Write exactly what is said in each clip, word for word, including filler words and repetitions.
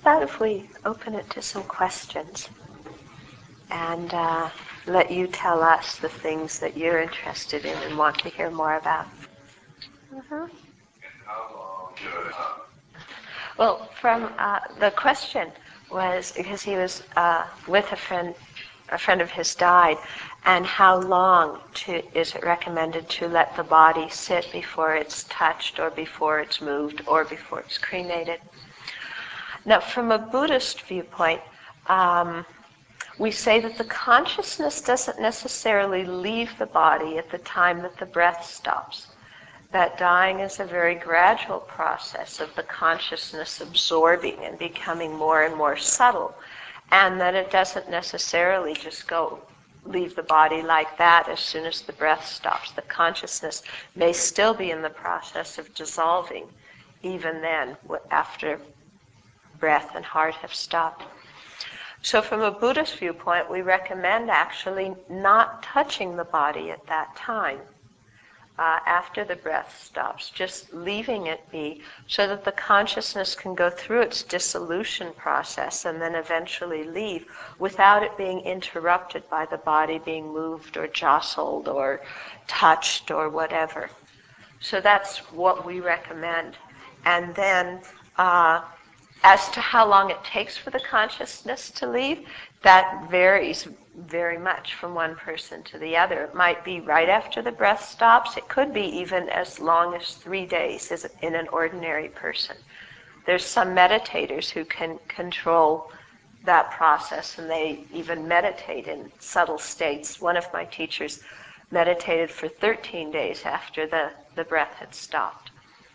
about if we open it to some questions and uh, let you tell us the things that you're interested in and want to hear more about? Mm-hmm. Well, from uh, the question was because he was uh, with a friend, a friend of his died, and how long to, is it recommended to let the body sit before it's touched or before it's moved or before it's cremated? Now, from a Buddhist viewpoint, um, we say that the consciousness doesn't necessarily leave the body at the time that the breath stops. That dying is a very gradual process of the consciousness absorbing and becoming more and more subtle, and that it doesn't necessarily just go leave the body like that as soon as the breath stops. The consciousness may still be in the process of dissolving even then, after breath and heart have stopped. So from a Buddhist viewpoint, we recommend actually not touching the body at that time. Uh, after the breath stops, just leaving it be so that the consciousness can go through its dissolution process and then eventually leave without it being interrupted by the body being moved or jostled or touched or whatever. So that's what we recommend. And then uh, as to how long it takes for the consciousness to leave, that varies very much from one person to the other. It might be right after the breath stops. It could be even as long as three days as in an ordinary person. There's some meditators who can control that process, and they even meditate in subtle states. One of my teachers meditated for thirteen days after the, the breath had stopped.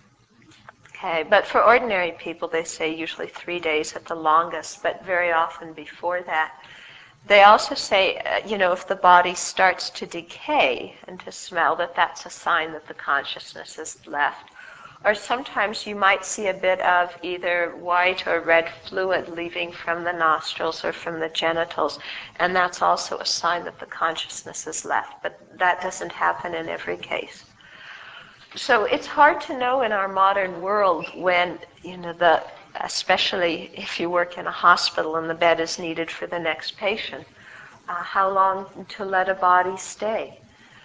Okay, but for ordinary people, they say usually three days at the longest, but very often before that. They also say, uh, you know, if the body starts to decay and to smell, that that's a sign that the consciousness is left. Or sometimes you might see a bit of either white or red fluid leaving from the nostrils or from the genitals, and that's also a sign that the consciousness is left. But that doesn't happen in every case. So it's hard to know in our modern world when, you know, the especially if you work in a hospital and the bed is needed for the next patient, uh, how long to let a body stay.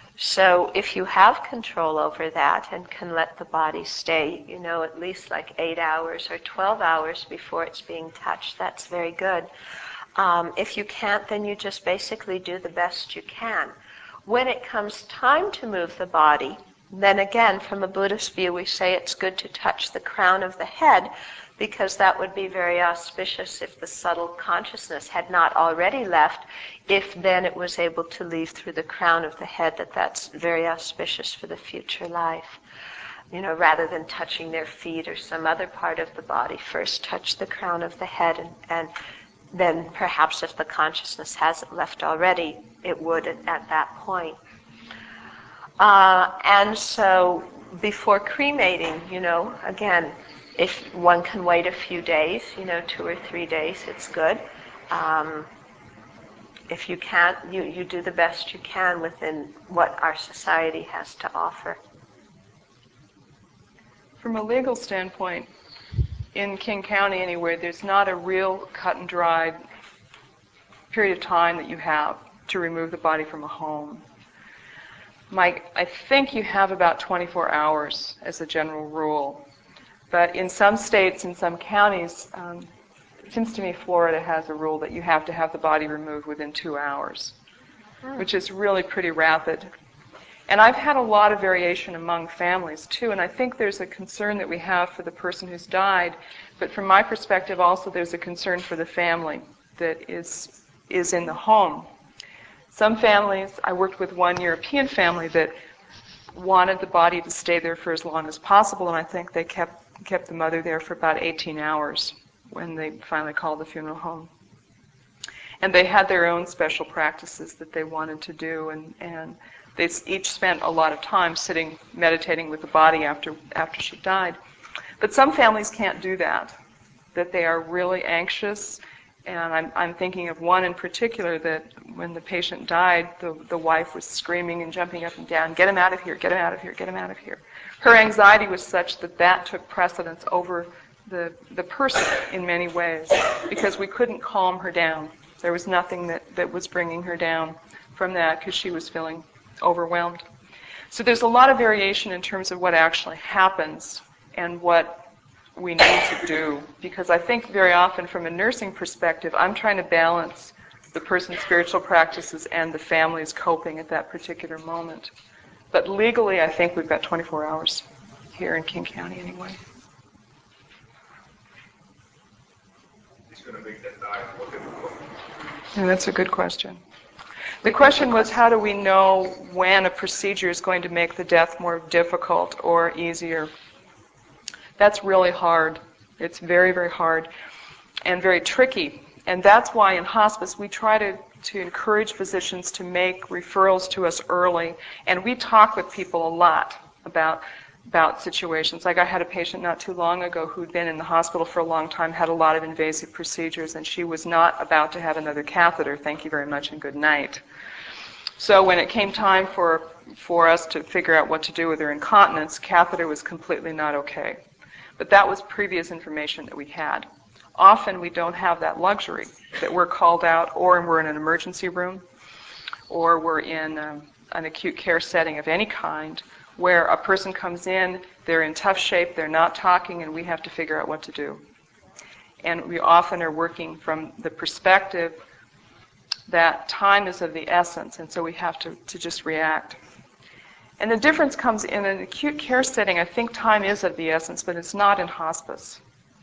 So if you have control over that and can let the body stay, you know, at least like eight hours or twelve hours before it's being touched, that's very good. Um, if you can't, then you just basically do the best you can. When it comes time to move the body, then again, from a Buddhist view, we say it's good to touch the crown of the head, because that would be very auspicious if the subtle consciousness had not already left. If then it was able to leave through the crown of the head, that that's very auspicious for the future life. You know, rather than touching their feet or some other part of the body, first touch the crown of the head, and, and then perhaps if the consciousness hasn't left already, it would at, at that point. Uh, and so before cremating, you know, again, if one can wait a few days, you know, two or three days, it's good. Um, if you can't, you, you do the best you can within what our society has to offer. From a legal standpoint, in King County anyway, there's not a real cut and dried period of time that you have to remove the body from a home. Mike, I think you have about twenty-four hours as a general rule. But in some states, in some counties, um, it seems to me Florida has a rule that you have to have the body removed within two hours, which is really pretty rapid. And I've had a lot of variation among families, too, and I think there's a concern that we have for the person who's died, but from my perspective also there's a concern for the family that is is in the home. Some families, I worked with one European family that wanted the body to stay there for as long as possible, and I think they kept kept the mother there for about eighteen hours when they finally called the funeral home. And they had their own special practices that they wanted to do, and, and they each spent a lot of time sitting, meditating with the body after after she died. But some families can't do that, that they are really anxious. And I'm, I'm thinking of one in particular that when the patient died, the, the wife was screaming and jumping up and down, get him out of here, get him out of here, get him out of here. Her anxiety was such that that took precedence over the, the person in many ways, because we couldn't calm her down. There was nothing that, that was bringing her down from that because she was feeling overwhelmed. So there's a lot of variation in terms of what actually happens and what we need to do, because I think very often from a nursing perspective, I'm trying to balance the person's spiritual practices and the family's coping at that particular moment. But legally, I think we've got twenty-four hours here in King County anyway. He's going to make that die. Look at the book. Yeah, that's a good question. The question was, how do we know when a procedure is going to make the death more difficult or easier? That's really hard. It's very, very hard and very tricky. And that's why in hospice we try to, to encourage physicians to make referrals to us early. And we talk with people a lot about, about situations. Like I had a patient not too long ago who'd been in the hospital for a long time, had a lot of invasive procedures, and she was not about to have another catheter. Thank you very much and good night. So when it came time for, for us to figure out what to do with her incontinence, catheter was completely not okay. But that was previous information that we had. Often we don't have that luxury, that we're called out, or we're in an emergency room, or we're in um, an acute care setting of any kind, where a person comes in, they're in tough shape, they're not talking, and we have to figure out what to do. And we often are working from the perspective that time is of the essence, and so we have to, to just react. And the difference comes in an acute care setting. I think time is of the essence, but it's not in hospice.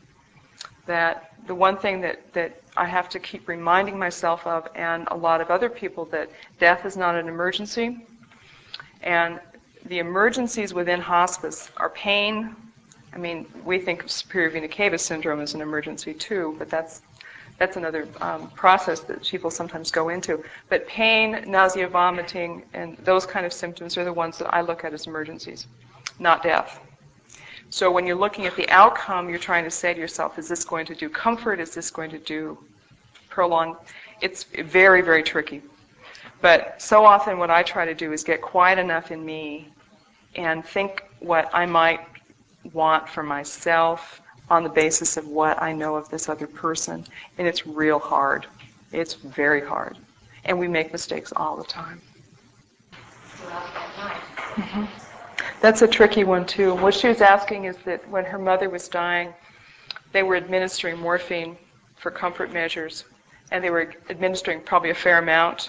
That the one thing that, that I have to keep reminding myself of, and a lot of other people, that death is not an emergency. And the emergencies within hospice are pain. I mean, we think of superior vena cava syndrome as an emergency too, but that's That's another um, process that people sometimes go into. But pain, nausea, vomiting, and those kind of symptoms are the ones that I look at as emergencies, not death. So when you're looking at the outcome, you're trying to say to yourself, is this going to do comfort? Is this going to do prolong? It's very, very tricky. But so often what I try to do is get quiet enough in me and think what I might want for myself, on the basis of what I know of this other person. And it's real hard. It's very hard. And we make mistakes all the time. Mm-hmm. That's a tricky one, too. What she was asking is that when her mother was dying, they were administering morphine for comfort measures, and they were administering probably a fair amount.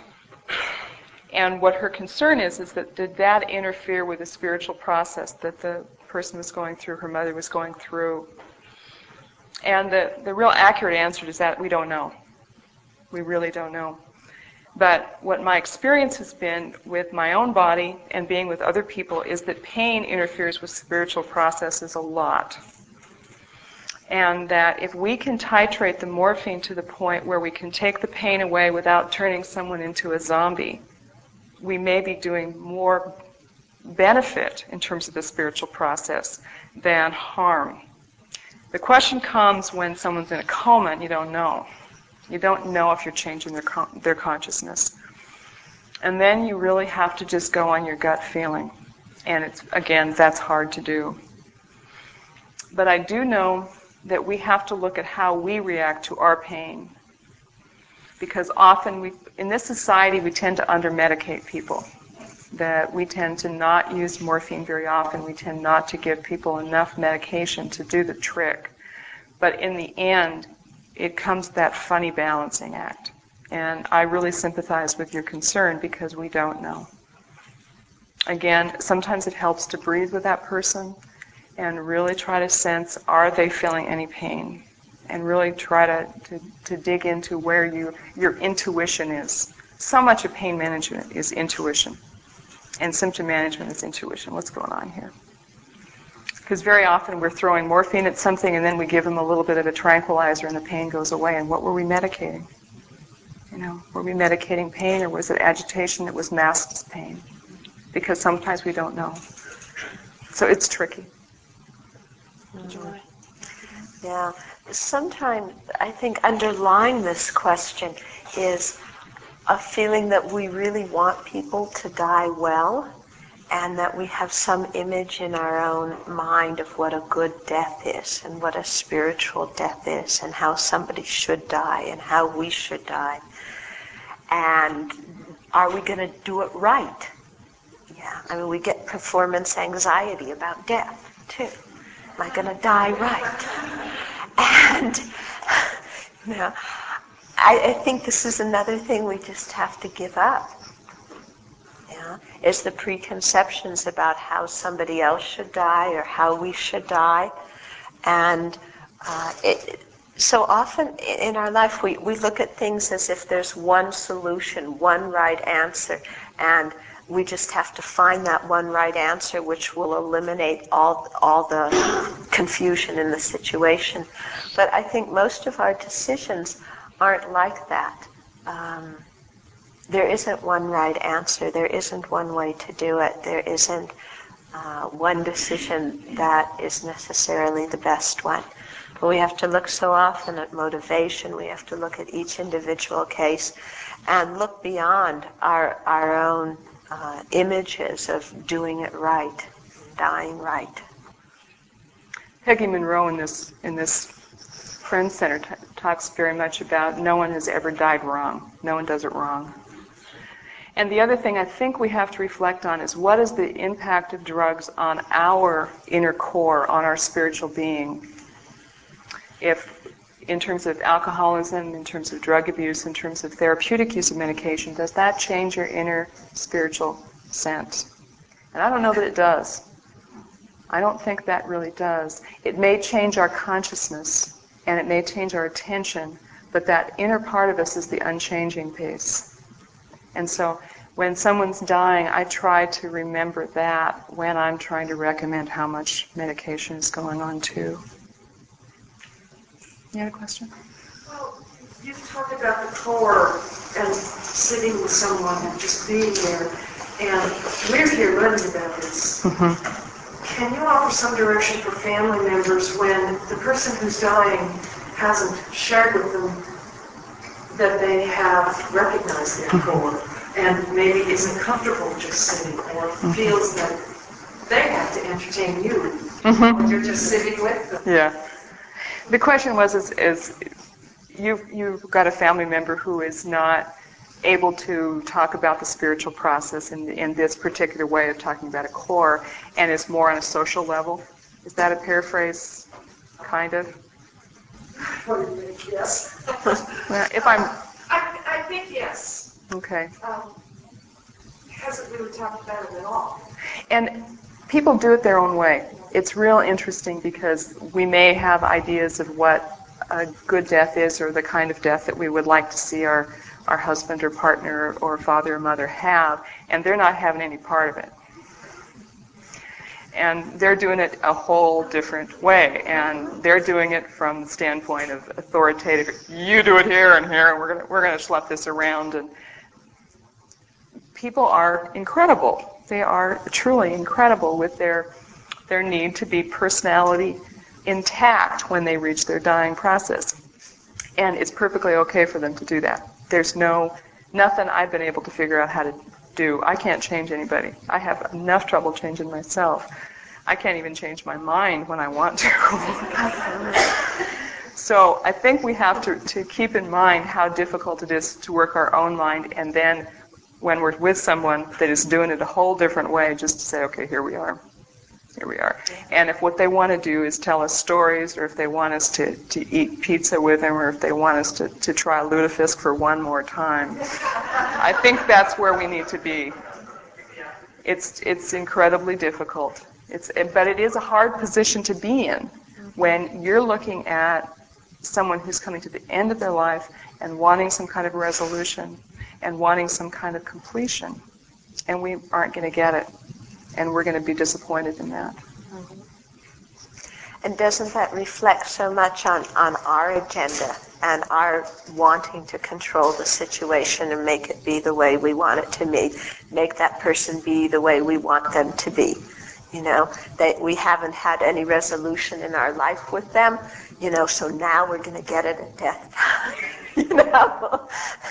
And what her concern is, is that did that interfere with the spiritual process that the person was going through, her mother was going through? And the, the real accurate answer is that we don't know. We really don't know. But what my experience has been with my own body and being with other people is that pain interferes with spiritual processes a lot. And that if we can titrate the morphine to the point where we can take the pain away without turning someone into a zombie, we may be doing more benefit in terms of the spiritual process than harm. The question comes when someone's in a coma and you don't know. You don't know if you're changing their con- their consciousness. And then you really have to just go on your gut feeling. And it's, again, that's hard to do. But I do know that we have to look at how we react to our pain. Because often we, in this society, we tend to under-medicate people. That we tend to not use morphine very often. We tend not to give people enough medication to do the trick. But in the end, it comes that funny balancing act. And I really sympathize with your concern because we don't know. Again, sometimes it helps to breathe with that person and really try to sense, are they feeling any pain? And really try to, to, to dig into where you, your intuition is. So much of pain management is intuition. And symptom management is intuition. What's going on here? Because very often we're throwing morphine at something and then we give them a little bit of a tranquilizer and the pain goes away. And what were we medicating? You know, were we medicating pain or was it agitation that was masked as pain? Because sometimes we don't know. So it's tricky. Mm-hmm. Yeah. Sometimes I think underlying this question is a feeling that we really want people to die well, and that we have some image in our own mind of what a good death is and what a spiritual death is and how somebody should die and how we should die. And are we going to do it right? Yeah, I mean, we get performance anxiety about death, too. Am I going to die right? And, you know, I, I think this is another thing we just have to give up. Yeah, is the preconceptions about how somebody else should die or how we should die. And uh, it, so often in our life we, we look at things as if there's one solution, one right answer, and we just have to find that one right answer which will eliminate all, all the confusion in the situation. But I think most of our decisions aren't like that. Um, There isn't one right answer. There isn't one way to do it. There isn't uh, one decision that is necessarily the best one. But we have to look so often at motivation. We have to look at each individual case and look beyond our our own uh, images of doing it right, dying right. Peggy Monroe in this in this Friends Center t- talks very much about no one has ever died wrong. No one does it wrong. And the other thing I think we have to reflect on is what is the impact of drugs on our inner core, on our spiritual being? If, in terms of alcoholism, in terms of drug abuse, in terms of therapeutic use of medication, does that change your inner spiritual sense? And I don't know that it does. I don't think that really does. It may change our consciousness, and it may change our attention, but that inner part of us is the unchanging piece. And so when someone's dying, I try to remember that when I'm trying to recommend how much medication is going on too. You had a question? Well, you talked about the core and sitting with someone and just being there. And we're here learning about this. Mm-hmm. Can you offer some direction for family members when the person who's dying hasn't shared with them that they have recognized their core and maybe isn't comfortable just sitting or feels that they have to entertain you Mm-hmm. when you're just sitting with them? Yeah. The question was, is, is you've, you've got a family member who is not able to talk about the spiritual process in, in this particular way of talking about a core and is more on a social level. Is that a paraphrase, kind of? Yes. Well, if I'm... I, I think yes. Okay. Um, hasn't really talked about it at all. And people do it their own way. It's real interesting because we may have ideas of what a good death is or the kind of death that we would like to see our, our husband or partner or father or mother have, and they're not having any part of it. And they're doing it a whole different way, and they're doing it from the standpoint of authoritative, you do it here and here, and we're gonna we're gonna schlep this around. And people are incredible. They are truly incredible with their their need to be personality intact when they reach their dying process. And it's perfectly okay for them to do that. There's no nothing I've been able to figure out how to do. I can't change anybody. I have enough trouble changing myself. I can't even change my mind when I want to. So I think we have to, to keep in mind how difficult it is to work our own mind, and then when we're with someone that is doing it a whole different way, just to say, okay, here we are. Here we are. And if what they want to do is tell us stories, or if they want us to, to eat pizza with them, or if they want us to, to try lutefisk for one more time, I think that's where we need to be. It's it's incredibly difficult. It's but it is a hard position to be in when you're looking at someone who's coming to the end of their life and wanting some kind of resolution and wanting some kind of completion, and we aren't going to get it. And we're going to be disappointed in that. Mm-hmm. And doesn't that reflect so much on, on our agenda and our wanting to control the situation and make it be the way we want it to be, make that person be the way we want them to be? You know, that we haven't had any resolution in our life with them, you know, so now we're going to get it at death. You know?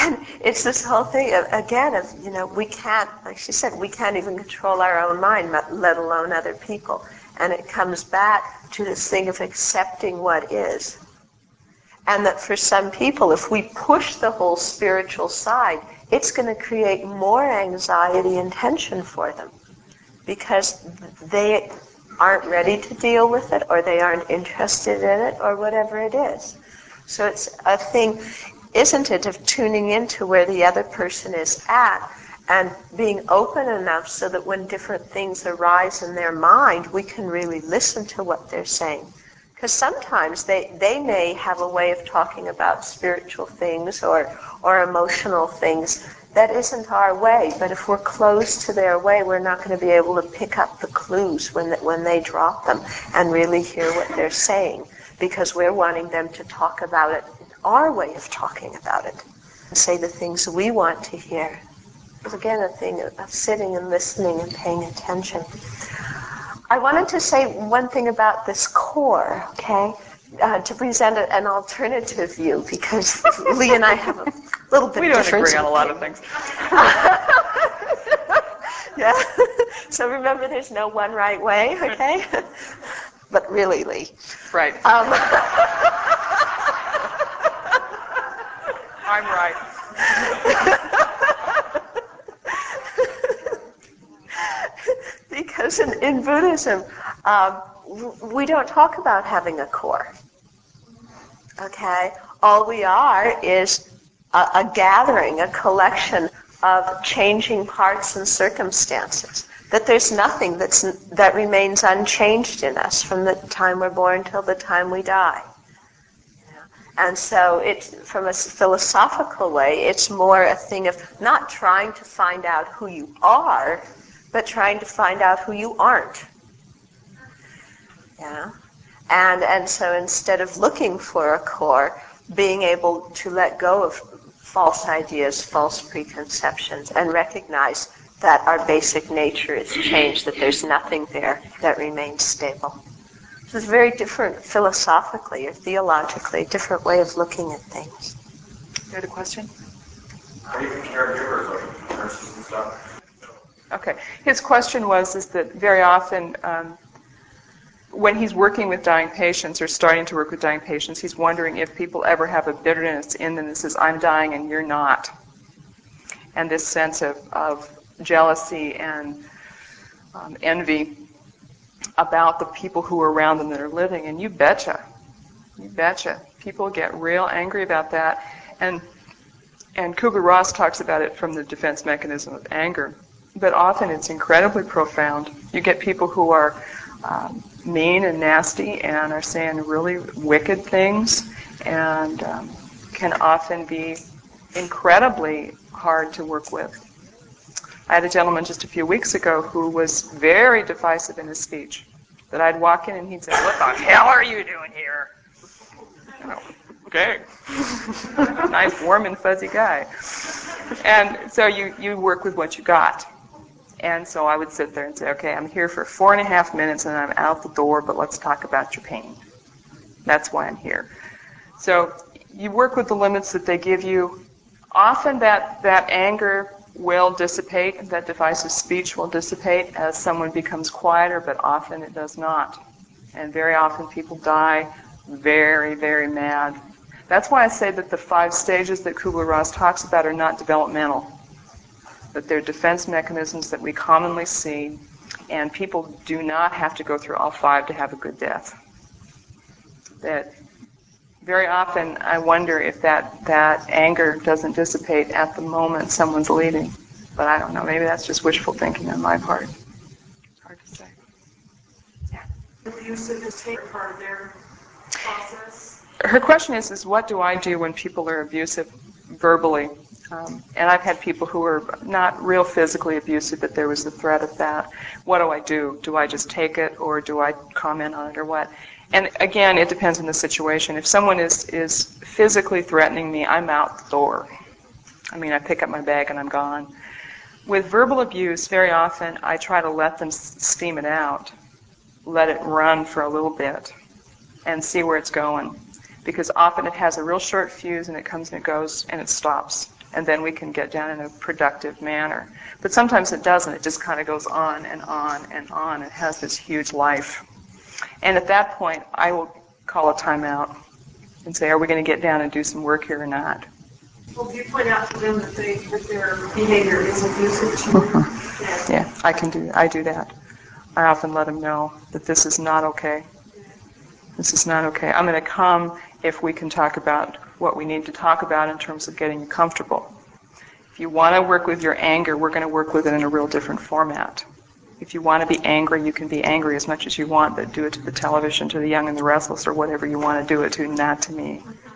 And it's this whole thing, of, again, of, you know, we can't, like she said, we can't even control our own mind, let alone other people. And it comes back to this thing of accepting what is. And that for some people, if we push the whole spiritual side, it's going to create more anxiety and tension for them. Because they aren't ready to deal with it, or they aren't interested in it, or whatever it is. So it's a thing, isn't it, of tuning into where the other person is at and being open enough so that when different things arise in their mind, we can really listen to what they're saying. Because sometimes they, they may have a way of talking about spiritual things or, or emotional things that isn't our way, but if we're closed to their way, we're not going to be able to pick up the clues when, when they drop them and really hear what they're saying, because we're wanting them to talk about it our way of talking about it and say the things we want to hear. It's again a thing of sitting and listening and paying attention. I wanted to say one thing about this core, okay? Uh, to present an alternative view, because Lee and I have a little bit we don't difference agree on a lot of things. Yeah. So remember, there's no one right way, okay? But really, Lee. Right. Um, I'm right. Because in, in Buddhism, um, we don't talk about having a core. Okay? All we are is a, a gathering, a collection of changing parts and circumstances. That there's nothing that's that remains unchanged in us from the time we're born till the time we die. And so it's, from a philosophical way, it's more a thing of not trying to find out who you are, but trying to find out who you aren't. Yeah? And and so instead of looking for a core, being able to let go of false ideas, false preconceptions, and recognize that our basic nature is changed, that there's nothing there that remains stable. So it's very different philosophically or theologically, a different way of looking at things. You had a question? How do you think caregivers, like nurses and stuff? Okay. His question was is that very often um, when he's working with dying patients or starting to work with dying patients, he's wondering if people ever have a bitterness in them that says, I'm dying and you're not. And this sense of, of jealousy and um, envy about the people who are around them that are living. And you betcha. You betcha. People get real angry about that. And and Kubler-Ross talks about it from the defense mechanism of anger. But often it's incredibly profound. You get people who are um, mean and nasty and are saying really wicked things and um, can often be incredibly hard to work with. I had a gentleman just a few weeks ago who was very divisive in his speech. That I'd walk in and he'd say, what the hell are you doing here? You know, okay. Nice, warm and fuzzy guy. And so you, you work with what you got. And so I would sit there and say, okay, I'm here for four and a half minutes and I'm out the door, but let's talk about your pain. That's why I'm here. So you work with the limits that they give you. Often that, that anger will dissipate, that divisive speech will dissipate as someone becomes quieter, but often it does not. And very often people die very, very mad. That's why I say that the five stages that Kubler-Ross talks about are not developmental, that they're defense mechanisms that we commonly see, and people do not have to go through all five to have a good death. That very often I wonder if that, that anger doesn't dissipate at the moment someone's leaving. But I don't know, maybe that's just wishful thinking on my part. It's hard to say. Yeah. Abusive is take part of their process. Her question is, is what do I do when people are abusive verbally? Um, and I've had people who are not real physically abusive, but there was the threat of that. What do I do? Do I just take it, or do I comment on it, or what? And again, it depends on the situation. If someone is, is physically threatening me, I'm out the door. I mean, I pick up my bag and I'm gone. With verbal abuse, very often I try to let them steam it out, let it run for a little bit, and see where it's going. Because often it has a real short fuse and it comes and it goes and it stops. and then we can get down in a productive manner. But sometimes it doesn't. It just kind of goes on and on and on. It has this huge life. And at that point, I will call a timeout and say, are we going to get down and do some work here or not? Well, do you point out to them that, they, that their behavior is abusive to you? Mm-hmm. Yeah, I can do. I do that. I often let them know that this is not okay. This is not okay. I'm going to come if we can talk about what we need to talk about in terms of getting you comfortable. If you want to work with your anger, we're going to work with it in a real different format. If you want to be angry, you can be angry as much as you want, but do it to the television, to the young and the restless, or whatever you want to do it to, not to me.